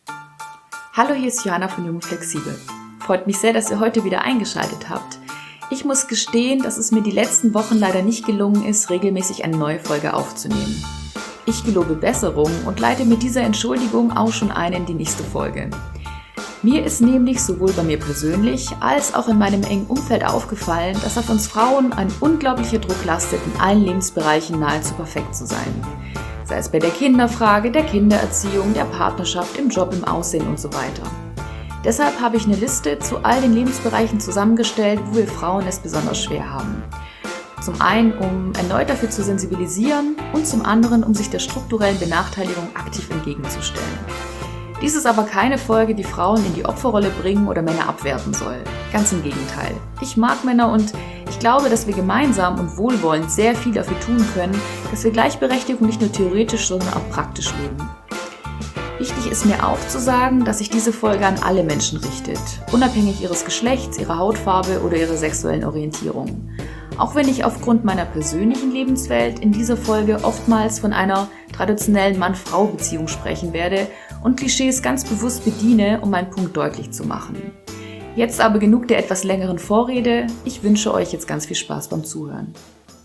Hallo, hier ist Johanna von Jung und Flexibel. Freut mich sehr, dass ihr heute wieder eingeschaltet habt. Ich muss gestehen, dass es mir die letzten Wochen leider nicht gelungen ist, regelmäßig eine neue Folge aufzunehmen. Ich gelobe Besserung und leite mit dieser Entschuldigung auch schon ein in die nächste Folge. Mir ist nämlich sowohl bei mir persönlich als auch in meinem engen Umfeld aufgefallen, dass auf uns Frauen ein unglaublicher Druck lastet, in allen Lebensbereichen nahezu perfekt zu sein. Sei es bei der Kinderfrage, der Kindererziehung, der Partnerschaft, im Job, im Aussehen und so weiter. Deshalb habe ich eine Liste zu all den Lebensbereichen zusammengestellt, wo wir Frauen es besonders schwer haben. Zum einen, um erneut dafür zu sensibilisieren und zum anderen, um sich der strukturellen Benachteiligung aktiv entgegenzustellen. Dies ist aber keine Folge, die Frauen in die Opferrolle bringen oder Männer abwerten soll. Ganz im Gegenteil. Ich mag Männer und ich glaube, dass wir gemeinsam und wohlwollend sehr viel dafür tun können, dass wir Gleichberechtigung nicht nur theoretisch, sondern auch praktisch leben. Wichtig ist mir auch zu sagen, dass sich diese Folge an alle Menschen richtet, unabhängig ihres Geschlechts, ihrer Hautfarbe oder ihrer sexuellen Orientierung. Auch wenn ich aufgrund meiner persönlichen Lebenswelt in dieser Folge oftmals von einer traditionellen Mann-Frau-Beziehung sprechen werde und Klischees ganz bewusst bediene, um meinen Punkt deutlich zu machen. Jetzt aber genug der etwas längeren Vorrede. Ich wünsche euch jetzt ganz viel Spaß beim Zuhören.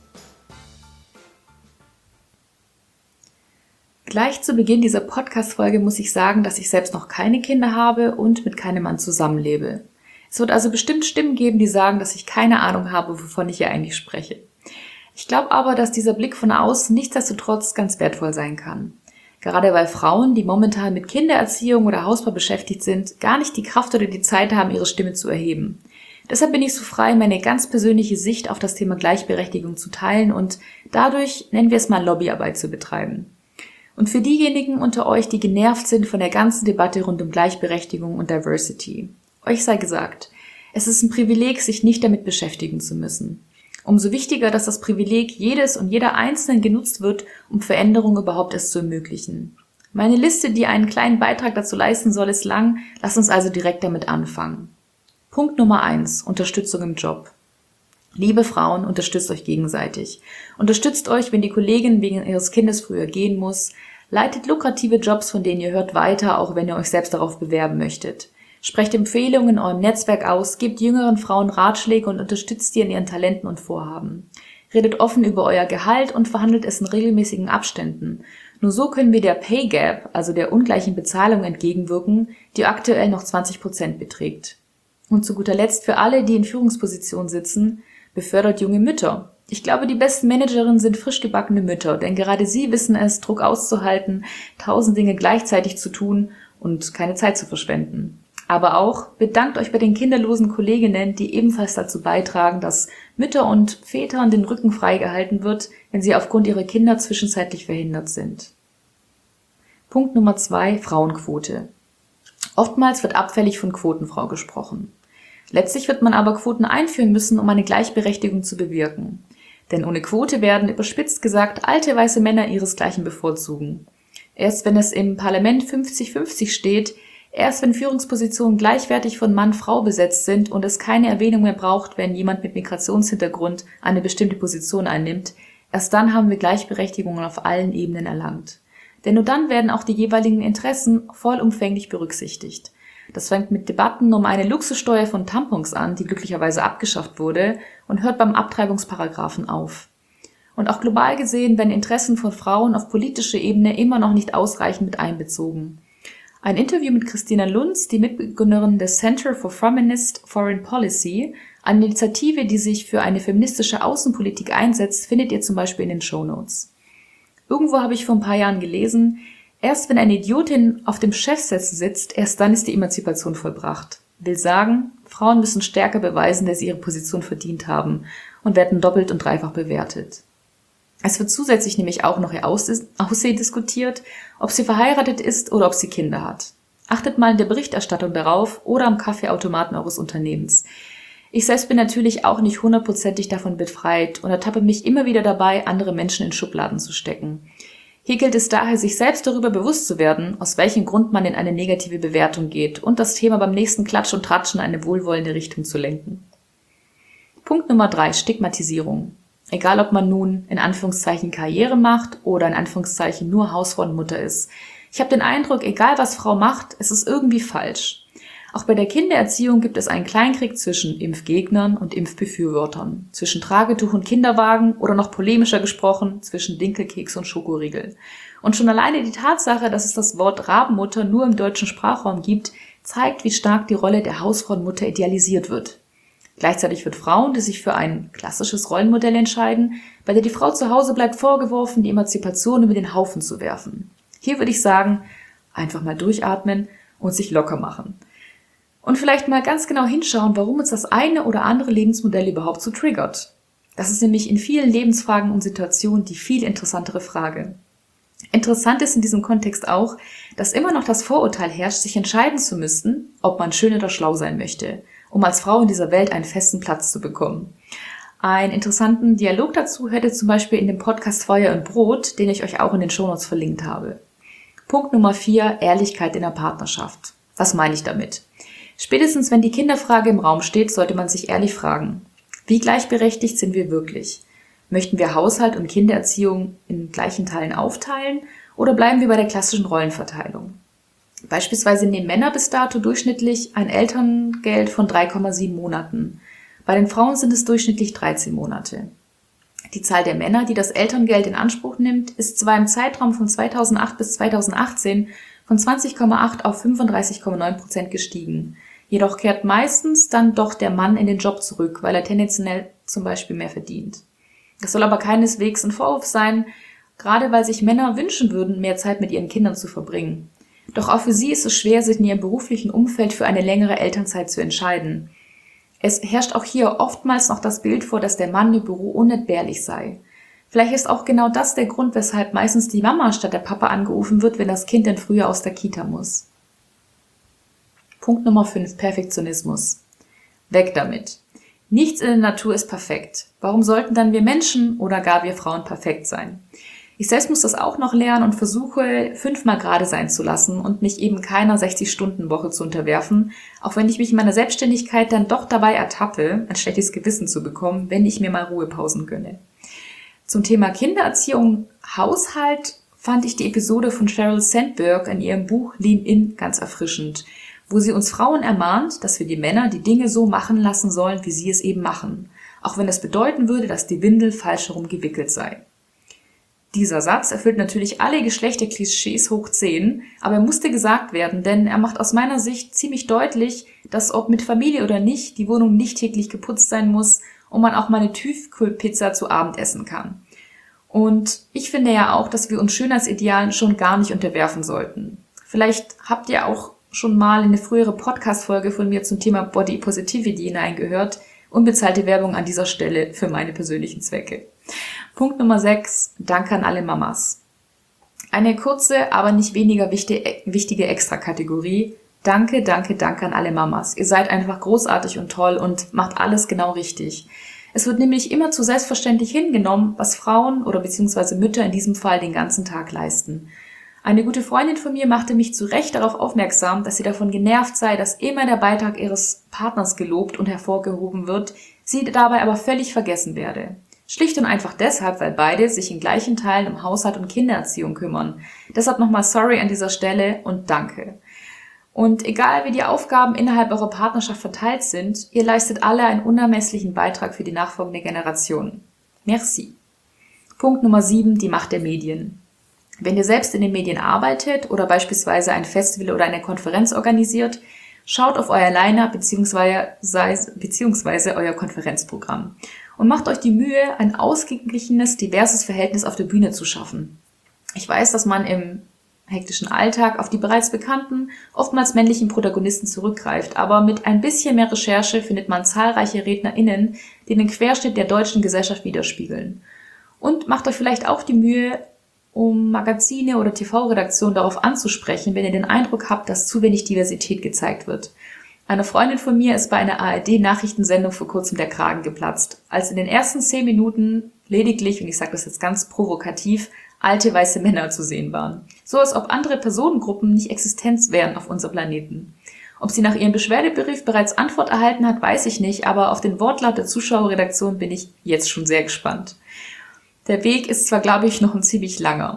Gleich zu Beginn dieser Podcast-Folge muss ich sagen, dass ich selbst noch keine Kinder habe und mit keinem Mann zusammenlebe. Es wird also bestimmt Stimmen geben, die sagen, dass ich keine Ahnung habe, wovon ich hier eigentlich spreche. Ich glaube aber, dass dieser Blick von außen nichtsdestotrotz ganz wertvoll sein kann. Gerade weil Frauen, die momentan mit Kindererziehung oder Hausbau beschäftigt sind, gar nicht die Kraft oder die Zeit haben, ihre Stimme zu erheben. Deshalb bin ich so frei, meine ganz persönliche Sicht auf das Thema Gleichberechtigung zu teilen und dadurch, nennen wir es mal, Lobbyarbeit zu betreiben. Und für diejenigen unter euch, die genervt sind von der ganzen Debatte rund um Gleichberechtigung und Diversity, euch sei gesagt, es ist ein Privileg, sich nicht damit beschäftigen zu müssen. Umso wichtiger, dass das Privileg jedes und jeder Einzelnen genutzt wird, um Veränderungen überhaupt erst zu ermöglichen. Meine Liste, die einen kleinen Beitrag dazu leisten soll, ist lang. Lasst uns also direkt damit anfangen. Punkt Nummer 1. Unterstützung im Job. Liebe Frauen, unterstützt euch gegenseitig. Unterstützt euch, wenn die Kollegin wegen ihres Kindes früher gehen muss. Leitet lukrative Jobs, von denen ihr hört, weiter, auch wenn ihr euch selbst darauf bewerben möchtet. Sprecht Empfehlungen in eurem Netzwerk aus, gebt jüngeren Frauen Ratschläge und unterstützt sie in ihren Talenten und Vorhaben. Redet offen über euer Gehalt und verhandelt es in regelmäßigen Abständen. Nur so können wir der Pay Gap, also der ungleichen Bezahlung, entgegenwirken, die aktuell noch 20% beträgt. Und zu guter Letzt für alle, die in Führungspositionen sitzen, befördert junge Mütter. Ich glaube, die besten Managerinnen sind frisch gebackene Mütter, denn gerade sie wissen es, Druck auszuhalten, 1000 Dinge gleichzeitig zu tun und keine Zeit zu verschwenden. Aber auch bedankt euch bei den kinderlosen Kolleginnen, die ebenfalls dazu beitragen, dass Mütter und Vätern den Rücken freigehalten wird, wenn sie aufgrund ihrer Kinder zwischenzeitlich verhindert sind. Punkt Nummer 2, Frauenquote. Oftmals wird abfällig von Quotenfrau gesprochen. Letztlich wird man aber Quoten einführen müssen, um eine Gleichberechtigung zu bewirken. Denn ohne Quote werden, überspitzt gesagt, alte weiße Männer ihresgleichen bevorzugen. Erst wenn es im Parlament 50-50 steht, erst wenn Führungspositionen gleichwertig von Mann-Frau besetzt sind und es keine Erwähnung mehr braucht, wenn jemand mit Migrationshintergrund eine bestimmte Position einnimmt, erst dann haben wir Gleichberechtigung auf allen Ebenen erlangt. Denn nur dann werden auch die jeweiligen Interessen vollumfänglich berücksichtigt. Das fängt mit Debatten um eine Luxussteuer von Tampons an, die glücklicherweise abgeschafft wurde, und hört beim Abtreibungsparagraphen auf. Und auch global gesehen werden Interessen von Frauen auf politischer Ebene immer noch nicht ausreichend mit einbezogen. Ein Interview mit Christina Lunz, die Mitbegründerin des Center for Feminist Foreign Policy, eine Initiative, die sich für eine feministische Außenpolitik einsetzt, findet ihr zum Beispiel in den Shownotes. Irgendwo habe ich vor ein paar Jahren gelesen, erst wenn eine Idiotin auf dem Chefsitz sitzt, erst dann ist die Emanzipation vollbracht. Will sagen, Frauen müssen stärker beweisen, dass sie ihre Position verdient haben und werden doppelt und dreifach bewertet. Es wird zusätzlich nämlich auch noch ihr Aussehen diskutiert, ob sie verheiratet ist oder ob sie Kinder hat. Achtet mal in der Berichterstattung darauf oder am Kaffeeautomaten eures Unternehmens. Ich selbst bin natürlich auch nicht 100% davon befreit und ertappe mich immer wieder dabei, andere Menschen in Schubladen zu stecken. Hier gilt es daher, sich selbst darüber bewusst zu werden, aus welchem Grund man in eine negative Bewertung geht und das Thema beim nächsten Klatsch und Tratschen in eine wohlwollende Richtung zu lenken. Punkt Nummer 3, Stigmatisierung. Egal, ob man nun in Anführungszeichen Karriere macht oder in Anführungszeichen nur Hausfrau und Mutter ist. Ich habe den Eindruck, egal was Frau macht, es ist irgendwie falsch. Auch bei der Kindererziehung gibt es einen Kleinkrieg zwischen Impfgegnern und Impfbefürwortern, zwischen Tragetuch und Kinderwagen oder noch polemischer gesprochen, zwischen Dinkelkeks und Schokoriegel. Und schon alleine die Tatsache, dass es das Wort Rabenmutter nur im deutschen Sprachraum gibt, zeigt, wie stark die Rolle der Hausfrauenmutter idealisiert wird. Gleichzeitig wird Frauen, die sich für ein klassisches Rollenmodell entscheiden, bei der die Frau zu Hause bleibt, vorgeworfen, die Emanzipation über den Haufen zu werfen. Hier würde ich sagen, einfach mal durchatmen und sich locker machen. Und vielleicht mal ganz genau hinschauen, warum uns das eine oder andere Lebensmodell überhaupt so triggert. Das ist nämlich in vielen Lebensfragen und Situationen die viel interessantere Frage. Interessant ist in diesem Kontext auch, dass immer noch das Vorurteil herrscht, sich entscheiden zu müssen, ob man schön oder schlau sein möchte, um als Frau in dieser Welt einen festen Platz zu bekommen. Einen interessanten Dialog dazu hört ihr zum Beispiel in dem Podcast Feuer und Brot, den ich euch auch in den Shownotes verlinkt habe. Punkt Nummer 4, Ehrlichkeit in der Partnerschaft. Was meine ich damit? Spätestens wenn die Kinderfrage im Raum steht, sollte man sich ehrlich fragen, wie gleichberechtigt sind wir wirklich? Möchten wir Haushalt und Kindererziehung in gleichen Teilen aufteilen oder bleiben wir bei der klassischen Rollenverteilung? Beispielsweise nehmen Männer bis dato durchschnittlich ein Elterngeld von 3,7 Monaten. Bei den Frauen sind es durchschnittlich 13 Monate. Die Zahl der Männer, die das Elterngeld in Anspruch nimmt, ist zwar im Zeitraum von 2008 bis 2018 von 20,8 auf 35,9% gestiegen. Jedoch kehrt meistens dann doch der Mann in den Job zurück, weil er tendenziell zum Beispiel mehr verdient. Das soll aber keineswegs ein Vorwurf sein, gerade weil sich Männer wünschen würden, mehr Zeit mit ihren Kindern zu verbringen. Doch auch für sie ist es schwer, sich in ihrem beruflichen Umfeld für eine längere Elternzeit zu entscheiden. Es herrscht auch hier oftmals noch das Bild vor, dass der Mann im Büro unentbehrlich sei. Vielleicht ist auch genau das der Grund, weshalb meistens die Mama statt der Papa angerufen wird, wenn das Kind dann früher aus der Kita muss. Punkt Nummer 5, Perfektionismus. Weg damit. Nichts in der Natur ist perfekt. Warum sollten dann wir Menschen oder gar wir Frauen perfekt sein? Ich selbst muss das auch noch lernen und versuche, 5-mal gerade sein zu lassen und mich eben keiner 60-Stunden-Woche zu unterwerfen, auch wenn ich mich in meiner Selbstständigkeit dann doch dabei ertappe, ein schlechtes Gewissen zu bekommen, wenn ich mir mal Ruhepausen gönne. Zum Thema Kindererziehung, Haushalt fand ich die Episode von Sheryl Sandberg in ihrem Buch Lean In ganz erfrischend, wo sie uns Frauen ermahnt, dass wir die Männer die Dinge so machen lassen sollen, wie sie es eben machen, auch wenn das bedeuten würde, dass die Windel falsch herum gewickelt sei. Dieser Satz erfüllt natürlich alle Geschlechterklischees hoch 10, aber er musste gesagt werden, denn er macht aus meiner Sicht ziemlich deutlich, dass ob mit Familie oder nicht, die Wohnung nicht täglich geputzt sein muss und man auch mal eine Tiefkühlpizza zu Abend essen kann. Und ich finde ja auch, dass wir uns Schönheitsidealen schon gar nicht unterwerfen sollten. Vielleicht habt ihr auch schon mal in eine frühere Podcast-Folge von mir zum Thema Body Positivity hineingehört. Unbezahlte Werbung an dieser Stelle für meine persönlichen Zwecke. Punkt Nummer 6. Danke an alle Mamas. Eine kurze, aber nicht weniger wichtige Extrakategorie. Danke, danke, danke an alle Mamas. Ihr seid einfach großartig und toll und macht alles genau richtig. Es wird nämlich immer zu selbstverständlich hingenommen, was Frauen oder beziehungsweise Mütter in diesem Fall den ganzen Tag leisten. Eine gute Freundin von mir machte mich zu Recht darauf aufmerksam, dass sie davon genervt sei, dass immer der Beitrag ihres Partners gelobt und hervorgehoben wird, sie dabei aber völlig vergessen werde. Schlicht und einfach deshalb, weil beide sich in gleichen Teilen um Haushalt und Kindererziehung kümmern. Deshalb nochmal sorry an dieser Stelle und danke. Und egal wie die Aufgaben innerhalb eurer Partnerschaft verteilt sind, ihr leistet alle einen unermesslichen Beitrag für die nachfolgende Generation. Merci. Punkt Nummer 7, die Macht der Medien. Wenn ihr selbst in den Medien arbeitet oder beispielsweise ein Festival oder eine Konferenz organisiert, schaut auf euer Line-up beziehungsweise euer Konferenzprogramm und macht euch die Mühe, ein ausgeglichenes, diverses Verhältnis auf der Bühne zu schaffen. Ich weiß, dass man im hektischen Alltag auf die bereits bekannten, oftmals männlichen Protagonisten zurückgreift, aber mit ein bisschen mehr Recherche findet man zahlreiche RednerInnen, die den Querschnitt der deutschen Gesellschaft widerspiegeln. Und macht euch vielleicht auch die Mühe, um Magazine oder TV-Redaktionen darauf anzusprechen, wenn ihr den Eindruck habt, dass zu wenig Diversität gezeigt wird. Eine Freundin von mir ist bei einer ARD-Nachrichtensendung vor kurzem der Kragen geplatzt, als in den ersten 10 Minuten lediglich, und ich sage das jetzt ganz provokativ, alte weiße Männer zu sehen waren. So als ob andere Personengruppen nicht existent wären auf unserem Planeten. Ob sie nach ihrem Beschwerdebrief bereits Antwort erhalten hat, weiß ich nicht, aber auf den Wortlaut der Zuschauerredaktion bin ich jetzt schon sehr gespannt. Der Weg ist zwar, glaube ich, noch ein ziemlich langer,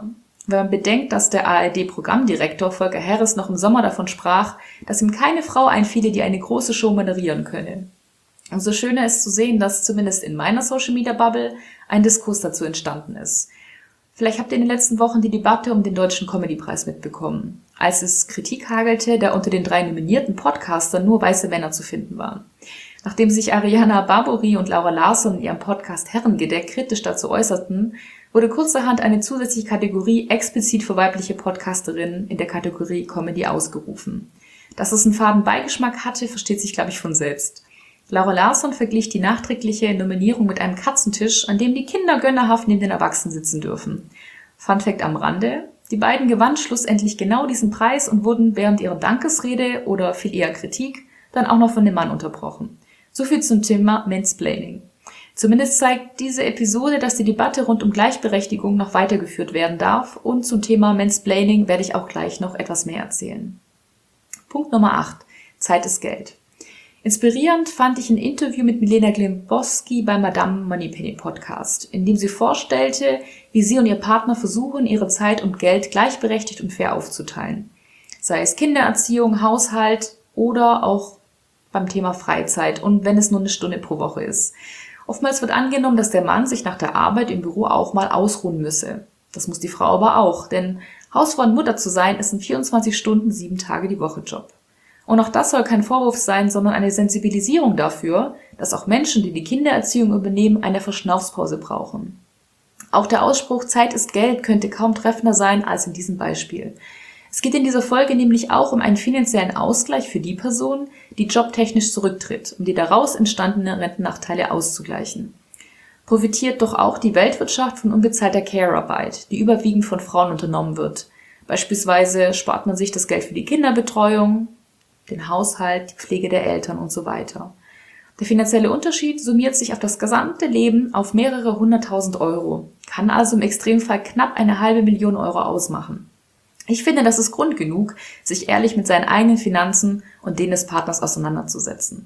Wenn man bedenkt, dass der ARD-Programmdirektor Volker Harris noch im Sommer davon sprach, dass ihm keine Frau einfiele, die eine große Show moderieren könne. Umso schöner ist zu sehen, dass zumindest in meiner Social-Media-Bubble ein Diskurs dazu entstanden ist. Vielleicht habt ihr in den letzten Wochen die Debatte um den Deutschen Comedy-Preis mitbekommen, als es Kritik hagelte, da unter den 3 nominierten Podcastern nur weiße Männer zu finden waren. Nachdem sich Ariana Barbouri und Laura Larsson in ihrem Podcast Herrengedeck kritisch dazu äußerten, wurde kurzerhand eine zusätzliche Kategorie explizit für weibliche Podcasterinnen in der Kategorie Comedy ausgerufen. Dass es einen faden Beigeschmack hatte, versteht sich, glaube ich, von selbst. Laura Larsson verglich die nachträgliche Nominierung mit einem Katzentisch, an dem die Kinder gönnerhaft neben den Erwachsenen sitzen dürfen. Fun Fact am Rande: Die beiden gewannen schlussendlich genau diesen Preis und wurden während ihrer Dankesrede oder viel eher Kritik dann auch noch von dem Mann unterbrochen. So viel zum Thema Mansplaining. Zumindest zeigt diese Episode, dass die Debatte rund um Gleichberechtigung noch weitergeführt werden darf, und zum Thema Mansplaining werde ich auch gleich noch etwas mehr erzählen. Punkt Nummer 8. Zeit ist Geld. Inspirierend fand ich ein Interview mit Milena Glimbowski beim Madame Moneypenny Podcast, in dem sie vorstellte, wie sie und ihr Partner versuchen, ihre Zeit und Geld gleichberechtigt und fair aufzuteilen. Sei es Kindererziehung, Haushalt oder auch beim Thema Freizeit, und wenn es nur eine Stunde pro Woche ist. Oftmals wird angenommen, dass der Mann sich nach der Arbeit im Büro auch mal ausruhen müsse. Das muss die Frau aber auch, denn Hausfrau und Mutter zu sein ist ein 24 Stunden, 7 Tage die Woche Job. Und auch das soll kein Vorwurf sein, sondern eine Sensibilisierung dafür, dass auch Menschen, die die Kindererziehung übernehmen, eine Verschnaufspause brauchen. Auch der Ausspruch Zeit ist Geld könnte kaum treffender sein als in diesem Beispiel. Es geht in dieser Folge nämlich auch um einen finanziellen Ausgleich für die Person, die jobtechnisch zurücktritt, um die daraus entstandenen Rentennachteile auszugleichen. Profitiert doch auch die Weltwirtschaft von unbezahlter Care-Arbeit, die überwiegend von Frauen unternommen wird. Beispielsweise spart man sich das Geld für die Kinderbetreuung, den Haushalt, die Pflege der Eltern und so weiter. Der finanzielle Unterschied summiert sich auf das gesamte Leben auf mehrere 100.000 Euro, kann also im Extremfall knapp 500.000 Euro ausmachen. Ich finde, das ist Grund genug, sich ehrlich mit seinen eigenen Finanzen und denen des Partners auseinanderzusetzen.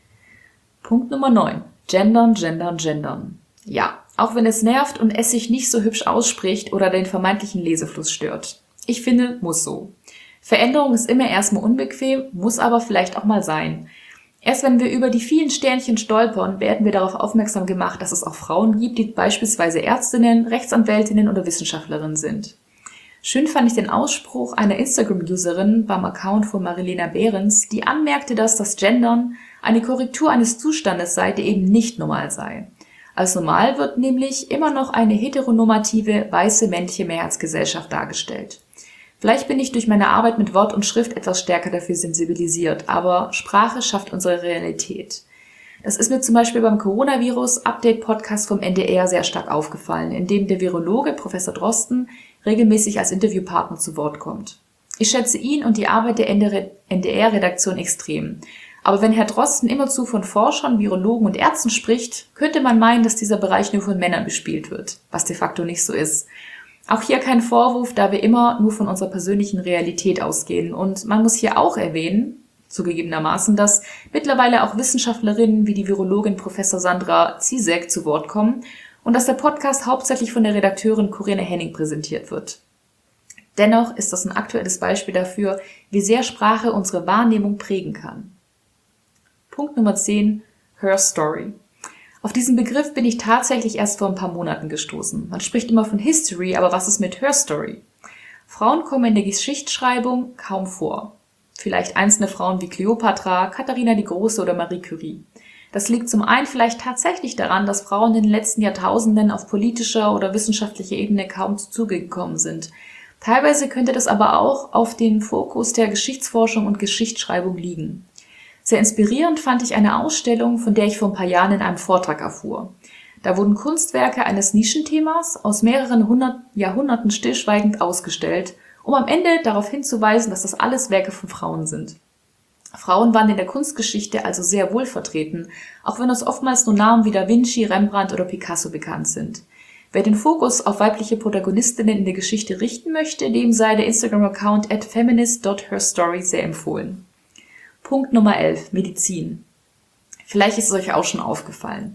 Punkt Nummer 9. Gendern, gendern, gendern. Ja, auch wenn es nervt und es sich nicht so hübsch ausspricht oder den vermeintlichen Lesefluss stört. Ich finde, muss so. Veränderung ist immer erstmal unbequem, muss aber vielleicht auch mal sein. Erst wenn wir über die vielen Sternchen stolpern, werden wir darauf aufmerksam gemacht, dass es auch Frauen gibt, die beispielsweise Ärztinnen, Rechtsanwältinnen oder Wissenschaftlerinnen sind. Schön fand ich den Ausspruch einer Instagram-Userin beim Account von Marilena Behrens, die anmerkte, dass das Gendern eine Korrektur eines Zustandes sei, der eben nicht normal sei. Als normal wird nämlich immer noch eine heteronormative, weiße männliche Mehrheitsgesellschaft dargestellt. Vielleicht bin ich durch meine Arbeit mit Wort und Schrift etwas stärker dafür sensibilisiert, aber Sprache schafft unsere Realität. Das ist mir zum Beispiel beim Coronavirus-Update-Podcast vom NDR sehr stark aufgefallen, in dem der Virologe Professor Drosten regelmäßig als Interviewpartner zu Wort kommt. Ich schätze ihn und die Arbeit der NDR-Redaktion extrem. Aber wenn Herr Drosten immerzu von Forschern, Virologen und Ärzten spricht, könnte man meinen, dass dieser Bereich nur von Männern bespielt wird, was de facto nicht so ist. Auch hier kein Vorwurf, da wir immer nur von unserer persönlichen Realität ausgehen. Und man muss hier auch erwähnen, zugegebenermaßen, dass mittlerweile auch Wissenschaftlerinnen wie die Virologin Professor Sandra Ziesek zu Wort kommen und dass der Podcast hauptsächlich von der Redakteurin Corinne Henning präsentiert wird. Dennoch ist das ein aktuelles Beispiel dafür, wie sehr Sprache unsere Wahrnehmung prägen kann. Punkt Nummer 10. Her Story. Auf diesen Begriff bin ich tatsächlich erst vor ein paar Monaten gestoßen. Man spricht immer von History, aber was ist mit Her Story? Frauen kommen in der Geschichtsschreibung kaum vor. Vielleicht einzelne Frauen wie Kleopatra, Katharina die Große oder Marie Curie. Das liegt zum einen vielleicht tatsächlich daran, dass Frauen in den letzten Jahrtausenden auf politischer oder wissenschaftlicher Ebene kaum zu Zuge gekommen sind. Teilweise könnte das aber auch auf den Fokus der Geschichtsforschung und Geschichtsschreibung liegen. Sehr inspirierend fand ich eine Ausstellung, von der ich vor ein paar Jahren in einem Vortrag erfuhr. Da wurden Kunstwerke eines Nischenthemas aus mehreren Jahrhunderten stillschweigend ausgestellt, um am Ende darauf hinzuweisen, dass das alles Werke von Frauen sind. Frauen waren in der Kunstgeschichte also sehr wohl vertreten, auch wenn uns oftmals nur Namen wie Da Vinci, Rembrandt oder Picasso bekannt sind. Wer den Fokus auf weibliche Protagonistinnen in der Geschichte richten möchte, dem sei der Instagram-Account @feminist.herstory sehr empfohlen. Punkt Nummer 11. Medizin. Vielleicht ist es euch auch schon aufgefallen.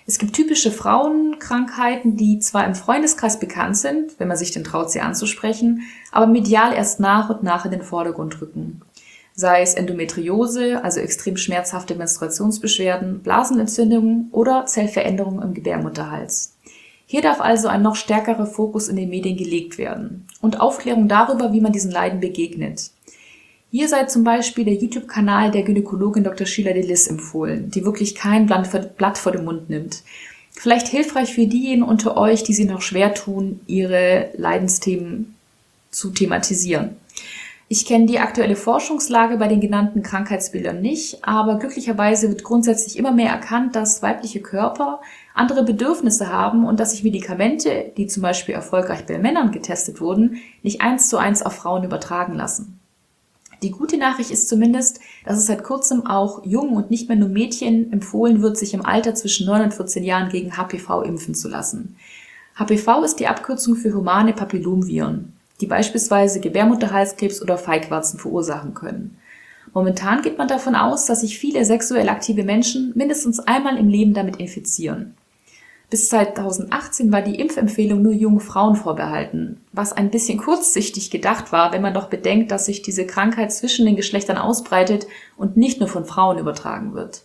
Es gibt typische Frauenkrankheiten, die zwar im Freundeskreis bekannt sind, wenn man sich denn traut, sie anzusprechen, aber medial erst nach und nach in den Vordergrund rücken. Sei es Endometriose, also extrem schmerzhafte Menstruationsbeschwerden, Blasenentzündungen oder Zellveränderungen im Gebärmutterhals. Hier darf also ein noch stärkerer Fokus in den Medien gelegt werden und Aufklärung darüber, wie man diesen Leiden begegnet. Hier sei zum Beispiel der YouTube-Kanal der Gynäkologin Dr. Sheila Delis empfohlen, die wirklich kein Blatt vor den Mund nimmt. Vielleicht hilfreich für diejenigen unter euch, die sich noch schwer tun, ihre Leidensthemen zu thematisieren. Ich kenne die aktuelle Forschungslage bei den genannten Krankheitsbildern nicht, aber glücklicherweise wird grundsätzlich immer mehr erkannt, dass weibliche Körper andere Bedürfnisse haben und dass sich Medikamente, die zum Beispiel erfolgreich bei Männern getestet wurden, nicht 1:1 auf Frauen übertragen lassen. Die gute Nachricht ist zumindest, dass es seit kurzem auch Jungen und nicht mehr nur Mädchen empfohlen wird, sich im Alter zwischen 9 und 14 Jahren gegen HPV impfen zu lassen. HPV ist die Abkürzung für humane Papillomviren, die beispielsweise Gebärmutterhalskrebs oder Feigwarzen verursachen können. Momentan geht man davon aus, dass sich viele sexuell aktive Menschen mindestens einmal im Leben damit infizieren. Bis 2018 war die Impfempfehlung nur jungen Frauen vorbehalten, was ein bisschen kurzsichtig gedacht war, wenn man doch bedenkt, dass sich diese Krankheit zwischen den Geschlechtern ausbreitet und nicht nur von Frauen übertragen wird.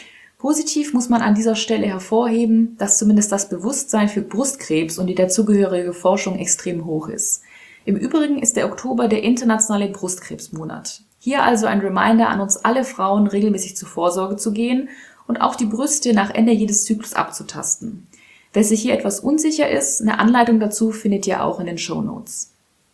Positiv muss man an dieser Stelle hervorheben, dass zumindest das Bewusstsein für Brustkrebs und die dazugehörige Forschung extrem hoch ist. Im Übrigen ist der Oktober der internationale Brustkrebsmonat. Hier also ein Reminder an uns alle Frauen, regelmäßig zur Vorsorge zu gehen und auch die Brüste nach Ende jedes Zyklus abzutasten. Wer sich hier etwas unsicher ist, eine Anleitung dazu findet ihr auch in den Shownotes.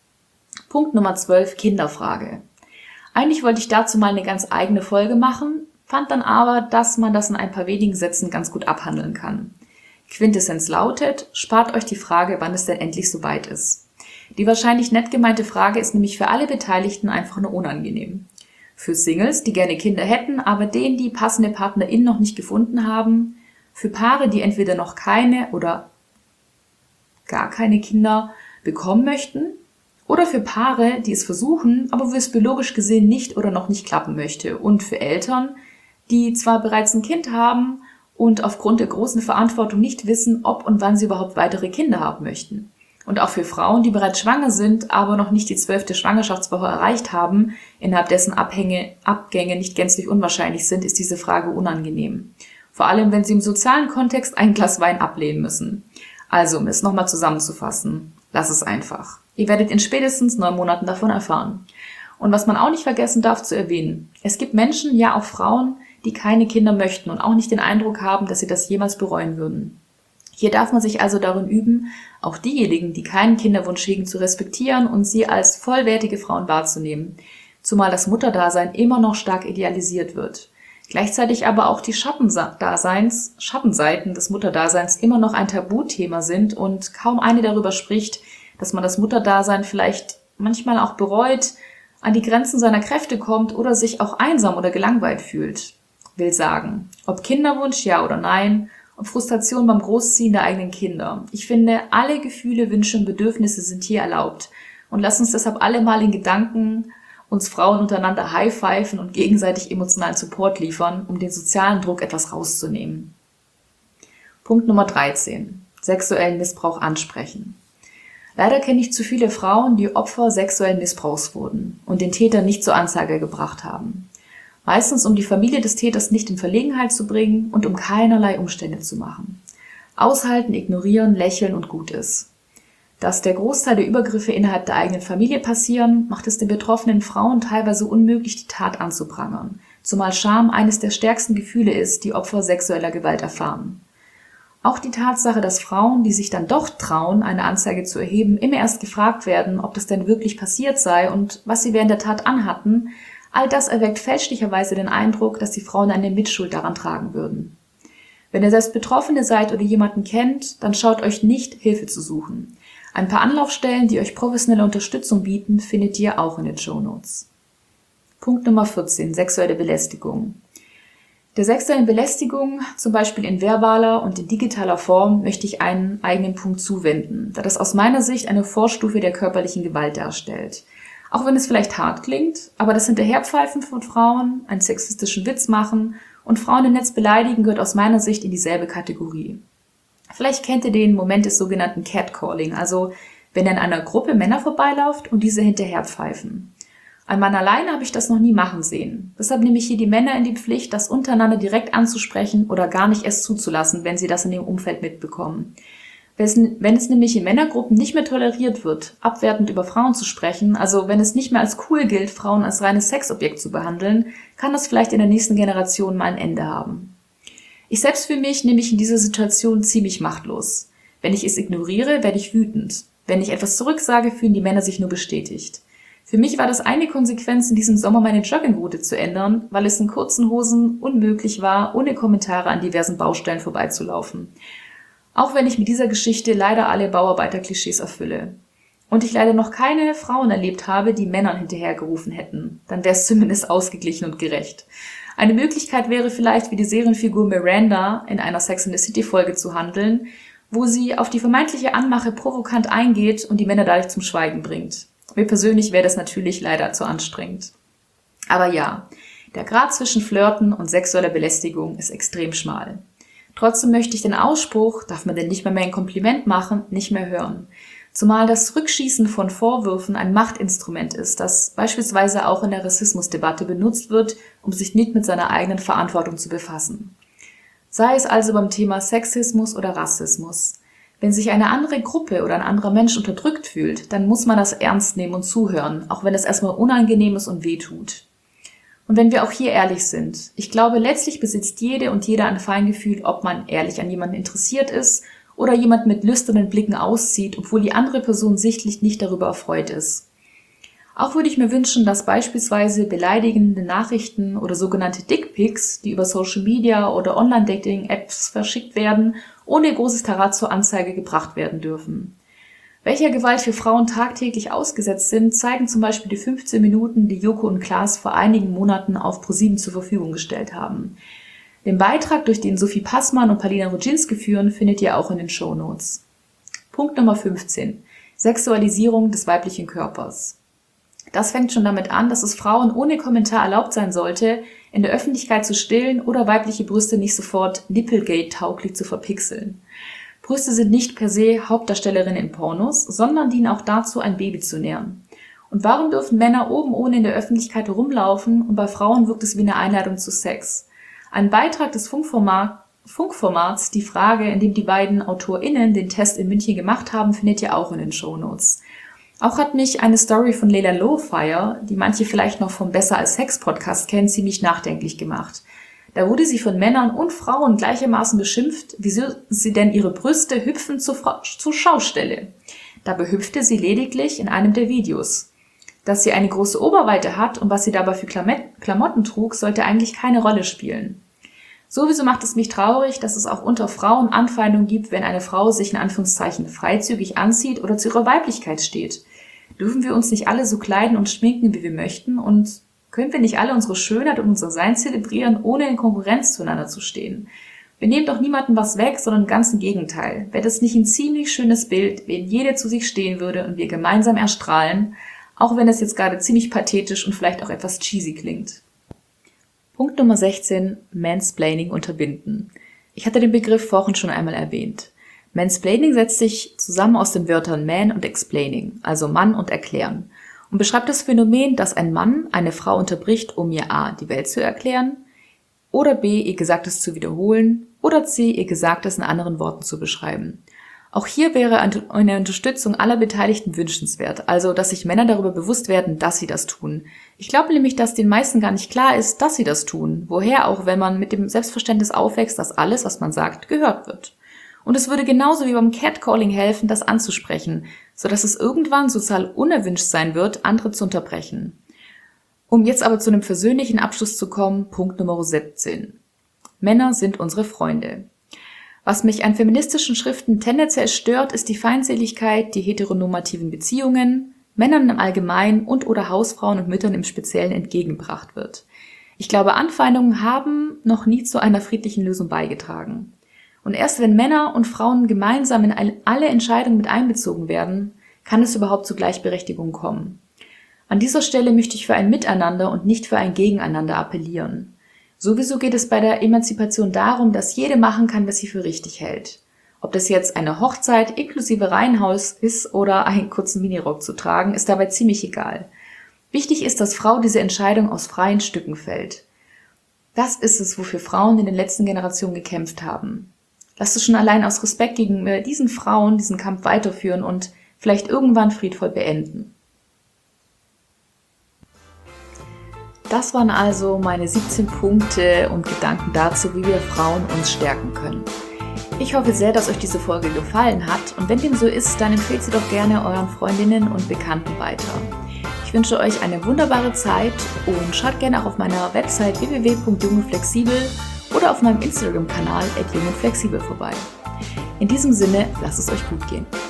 Punkt Nummer 12, Kinderfrage. Eigentlich wollte ich dazu mal eine ganz eigene Folge machen, fand dann aber, dass man das in ein paar wenigen Sätzen ganz gut abhandeln kann. Quintessenz lautet, spart euch die Frage, wann es denn endlich soweit ist. Die wahrscheinlich nett gemeinte Frage ist nämlich für alle Beteiligten einfach nur unangenehm. Für Singles, die gerne Kinder hätten, aber denen die passende PartnerInnen noch nicht gefunden haben. Für Paare, die entweder noch keine oder gar keine Kinder bekommen möchten. Oder für Paare, die es versuchen, aber wo es biologisch gesehen nicht oder noch nicht klappen möchte. Und für Eltern, die zwar bereits ein Kind haben und aufgrund der großen Verantwortung nicht wissen, ob und wann sie überhaupt weitere Kinder haben möchten. Und auch für Frauen, die bereits schwanger sind, aber noch nicht die 12. Schwangerschaftswoche erreicht haben, innerhalb dessen Abgänge nicht gänzlich unwahrscheinlich sind, ist diese Frage unangenehm. Vor allem, wenn sie im sozialen Kontext ein Glas Wein ablehnen müssen. Also, um es nochmal zusammenzufassen, lass es einfach. Ihr werdet in spätestens 9 Monaten davon erfahren. Und was man auch nicht vergessen darf zu erwähnen, es gibt Menschen, ja auch Frauen, die keine Kinder möchten und auch nicht den Eindruck haben, dass sie das jemals bereuen würden. Hier darf man sich also darin üben, auch diejenigen, die keinen Kinderwunsch hegen, zu respektieren und sie als vollwertige Frauen wahrzunehmen, zumal das Mutterdasein immer noch stark idealisiert wird. Gleichzeitig aber auch die Schattenseiten des Mutterdaseins immer noch ein Tabuthema sind und kaum eine darüber spricht, dass man das Mutterdasein vielleicht manchmal auch bereut, an die Grenzen seiner Kräfte kommt oder sich auch einsam oder gelangweilt fühlt. Will sagen, ob Kinderwunsch, ja oder nein, und Frustration beim Großziehen der eigenen Kinder. Ich finde, alle Gefühle, Wünsche und Bedürfnisse sind hier erlaubt. Und lasst uns deshalb alle mal in Gedanken uns Frauen untereinander high-pfeifen und gegenseitig emotionalen Support liefern, um den sozialen Druck etwas rauszunehmen. Punkt Nummer 13. Sexuellen Missbrauch ansprechen. Leider kenne ich zu viele Frauen, die Opfer sexuellen Missbrauchs wurden und den Täter nicht zur Anzeige gebracht haben. Meistens um die Familie des Täters nicht in Verlegenheit zu bringen und um keinerlei Umstände zu machen. Aushalten, ignorieren, lächeln und gut ist. Dass der Großteil der Übergriffe innerhalb der eigenen Familie passieren, macht es den betroffenen Frauen teilweise unmöglich, die Tat anzuprangern, zumal Scham eines der stärksten Gefühle ist, die Opfer sexueller Gewalt erfahren. Auch die Tatsache, dass Frauen, die sich dann doch trauen, eine Anzeige zu erheben, immer erst gefragt werden, ob das denn wirklich passiert sei und was sie während der Tat anhatten, all das erweckt fälschlicherweise den Eindruck, dass die Frauen eine Mitschuld daran tragen würden. Wenn ihr selbst Betroffene seid oder jemanden kennt, dann schaut euch nicht, Hilfe zu suchen. Ein paar Anlaufstellen, die euch professionelle Unterstützung bieten, findet ihr auch in den Shownotes. Punkt Nummer 14. Sexuelle Belästigung. Der sexuellen Belästigung, zum Beispiel in verbaler und in digitaler Form, möchte ich einen eigenen Punkt zuwenden, da das aus meiner Sicht eine Vorstufe der körperlichen Gewalt darstellt. Auch wenn es vielleicht hart klingt, aber das Hinterherpfeifen von Frauen, einen sexistischen Witz machen Und Frauen im Netz beleidigen gehört aus meiner Sicht in dieselbe Kategorie. Vielleicht kennt ihr den Moment des sogenannten Catcalling, also wenn in einer Gruppe Männer vorbeiläuft und diese hinterher pfeifen. Ein Mann alleine habe ich das noch nie machen sehen. Deshalb nehme ich hier die Männer in die Pflicht, das untereinander direkt anzusprechen oder gar nicht erst zuzulassen, wenn sie das in dem Umfeld mitbekommen. Wenn es nämlich in Männergruppen nicht mehr toleriert wird, abwertend über Frauen zu sprechen, also wenn es nicht mehr als cool gilt, Frauen als reines Sexobjekt zu behandeln, kann das vielleicht in der nächsten Generation mal ein Ende haben. Ich selbst für mich nehme mich in dieser Situation ziemlich machtlos. Wenn ich es ignoriere, werde ich wütend. Wenn ich etwas zurücksage, fühlen die Männer sich nur bestätigt. Für mich war das eine Konsequenz, in diesem Sommer meine Joggingroute zu ändern, weil es in kurzen Hosen unmöglich war, ohne Kommentare an diversen Baustellen vorbeizulaufen. Auch wenn ich mit dieser Geschichte leider alle Bauarbeiter-Klischees erfülle. Und ich leider noch keine Frauen erlebt habe, die Männern hinterhergerufen hätten. Dann wäre es zumindest ausgeglichen und gerecht. Eine Möglichkeit wäre vielleicht, wie die Serienfigur Miranda in einer Sex and the City Folge zu handeln, wo sie auf die vermeintliche Anmache provokant eingeht und die Männer dadurch zum Schweigen bringt. Mir persönlich wäre das natürlich leider zu anstrengend. Aber ja, der Grad zwischen Flirten und sexueller Belästigung ist extrem schmal. Trotzdem möchte ich den Ausspruch, darf man denn nicht mehr ein Kompliment machen, nicht mehr hören. Zumal das Rückschießen von Vorwürfen ein Machtinstrument ist, das beispielsweise auch in der Rassismusdebatte benutzt wird, um sich nicht mit seiner eigenen Verantwortung zu befassen. Sei es also beim Thema Sexismus oder Rassismus. Wenn sich eine andere Gruppe oder ein anderer Mensch unterdrückt fühlt, dann muss man das ernst nehmen und zuhören, auch wenn es erstmal unangenehm ist und wehtut. Und wenn wir auch hier ehrlich sind, ich glaube, letztlich besitzt jede und jeder ein Feingefühl, ob man ehrlich an jemanden interessiert ist oder jemand mit lüsternen Blicken auszieht, obwohl die andere Person sichtlich nicht darüber erfreut ist. Auch würde ich mir wünschen, dass beispielsweise beleidigende Nachrichten oder sogenannte Dickpics, die über Social Media oder Online-Dating-Apps verschickt werden, ohne großes Tarat zur Anzeige gebracht werden dürfen. Welcher Gewalt für Frauen tagtäglich ausgesetzt sind, zeigen zum Beispiel die 15 Minuten, die Joko und Klaas vor einigen Monaten auf ProSieben zur Verfügung gestellt haben. Den Beitrag, durch den Sophie Passmann und Paulina Rudzinski führen, findet ihr auch in den Shownotes. Punkt Nummer 15. Sexualisierung des weiblichen Körpers. Das fängt schon damit an, dass es Frauen ohne Kommentar erlaubt sein sollte, in der Öffentlichkeit zu stillen oder weibliche Brüste nicht sofort Nipplegate-tauglich zu verpixeln. Brüste sind nicht per se Hauptdarstellerinnen in Pornos, sondern dienen auch dazu, ein Baby zu nähren. Und warum dürfen Männer oben ohne in der Öffentlichkeit herumlaufen und bei Frauen wirkt es wie eine Einladung zu Sex? Ein Beitrag des Funkformats, die Frage, in dem die beiden AutorInnen den Test in München gemacht haben, findet ihr auch in den Shownotes. Auch hat mich eine Story von Leila Lowfire, die manche vielleicht noch vom Besser als Sex Podcast kennen, ziemlich nachdenklich gemacht. Da wurde sie von Männern und Frauen gleichermaßen beschimpft, wieso sie denn ihre Brüste hüpfen zur Schaustelle. Dabei hüpfte sie lediglich in einem der Videos. Dass sie eine große Oberweite hat und was sie dabei für Klamotten trug, sollte eigentlich keine Rolle spielen. Sowieso macht es mich traurig, dass es auch unter Frauen Anfeindungen gibt, wenn eine Frau sich in Anführungszeichen freizügig anzieht oder zu ihrer Weiblichkeit steht. Dürfen wir uns nicht alle so kleiden und schminken, wie wir möchten, und können wir nicht alle unsere Schönheit und unser Sein zelebrieren, ohne in Konkurrenz zueinander zu stehen? Wir nehmen doch niemandem was weg, sondern ganz im Gegenteil. Wäre das nicht ein ziemlich schönes Bild, wenn jede zu sich stehen würde und wir gemeinsam erstrahlen, auch wenn es jetzt gerade ziemlich pathetisch und vielleicht auch etwas cheesy klingt. Punkt Nummer 16. Mansplaining unterbinden. Ich hatte den Begriff vorhin schon einmal erwähnt. Mansplaining setzt sich zusammen aus den Wörtern man und explaining, also Mann und erklären, und beschreibt das Phänomen, dass ein Mann eine Frau unterbricht, um ihr a. die Welt zu erklären, oder b. ihr Gesagtes zu wiederholen, oder c. ihr Gesagtes in anderen Worten zu beschreiben. Auch hier wäre eine Unterstützung aller Beteiligten wünschenswert, also dass sich Männer darüber bewusst werden, dass sie das tun. Ich glaube nämlich, dass den meisten gar nicht klar ist, dass sie das tun, woher auch, wenn man mit dem Selbstverständnis aufwächst, dass alles, was man sagt, gehört wird. Und es würde genauso wie beim Catcalling helfen, das anzusprechen, sodass es irgendwann sozial unerwünscht sein wird, andere zu unterbrechen. Um jetzt aber zu einem versöhnlichen Abschluss zu kommen, Punkt Nummer 17. Männer sind unsere Freunde. Was mich an feministischen Schriften tendenziell stört, ist die Feindseligkeit, die heteronormativen Beziehungen, Männern im Allgemeinen und oder Hausfrauen und Müttern im Speziellen entgegengebracht wird. Ich glaube, Anfeindungen haben noch nie zu einer friedlichen Lösung beigetragen. Und erst wenn Männer und Frauen gemeinsam in alle Entscheidungen mit einbezogen werden, kann es überhaupt zu Gleichberechtigung kommen. An dieser Stelle möchte ich für ein Miteinander und nicht für ein Gegeneinander appellieren. Sowieso geht es bei der Emanzipation darum, dass jede machen kann, was sie für richtig hält. Ob das jetzt eine Hochzeit inklusive Reihenhaus ist oder einen kurzen Minirock zu tragen, ist dabei ziemlich egal. Wichtig ist, dass Frau diese Entscheidung aus freien Stücken fällt. Das ist es, wofür Frauen in den letzten Generationen gekämpft haben. Lasst es schon allein aus Respekt gegenüber diesen Frauen diesen Kampf weiterführen und vielleicht irgendwann friedvoll beenden. Das waren also meine 17 Punkte und Gedanken dazu, wie wir Frauen uns stärken können. Ich hoffe sehr, dass euch diese Folge gefallen hat und wenn dem so ist, dann empfehlt sie doch gerne euren Freundinnen und Bekannten weiter. Ich wünsche euch eine wunderbare Zeit und schaut gerne auch auf meiner Website www.jungundflexibel oder auf meinem Instagram-Kanal @jungundflexibel vorbei. In diesem Sinne, lasst es euch gut gehen.